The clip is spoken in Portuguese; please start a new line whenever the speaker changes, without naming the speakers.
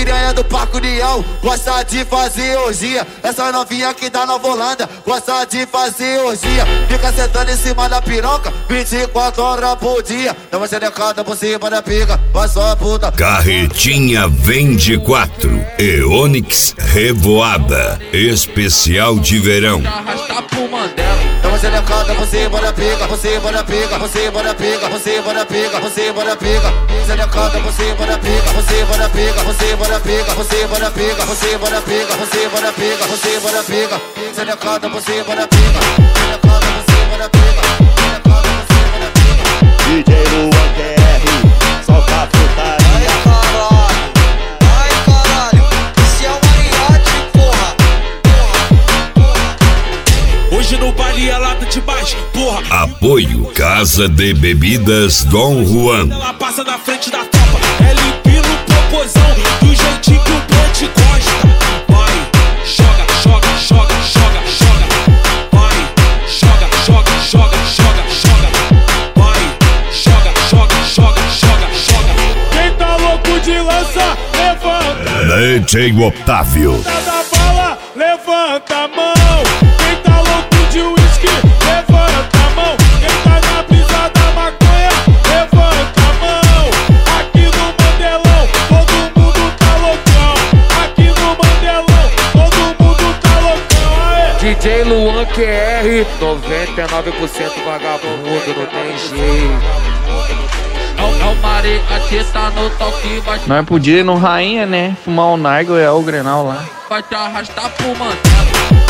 piranha do Parque União gosta de fazer orgia. Essa novinha que tá na Holanda gosta de fazer orgia. Fica sentando em cima da piroca 24 horas por dia. Dá uma xerecada por cima da pica, vai só a puta.
Carretinha Vende 4 e Onix Revoada especial de verão.
Arrastar pro Mandela.
Dá uma xerecada por cima da pica, por cima da pica, por cima da pica, por cima da pica, por cima da pica. Xerecada por cima da pica, por cima da pica, por cima da pica, por cima da pica, por cima da pica, por cima da pica, por cima da pica. Xerecada por cima da pica, xerecada por cima da pica, xerecada por cima da pica.
DJ Luan QR, solta a putaria.
Ai caralho, esse é o mariachi, porra. Hoje no baile é lata de baixo, porra.
Apoio Casa de Bebidas Dom Juan.
Ela passa na frente da tropa, é limpinho no popozão, do jeitinho que o Brant gosta. Vai, joga, joga, joga, joga, joga. Vai, joga, joga, joga, joga, joga. Vai, joga, joga, joga, joga, joga.
Quem tá louco de lança, levanta.
DJ Otávio.
Da bala, levanta a mão. Quem tá louco de uísque, levanta a mão. Quem tá na brisa da maconha, levanta a mão. Aqui no Mandelão, todo mundo tá loucão. Aqui no Mandelão, todo mundo tá loucão. Aê.
DJ Luan QR, 99% vagabundo, não tem jeito.
É o mariachi, tá no toque,
Nós podíamos ir no Rainha, né? Fumar um nargo e o Grenal lá.
vai te arrastar pro Mandela.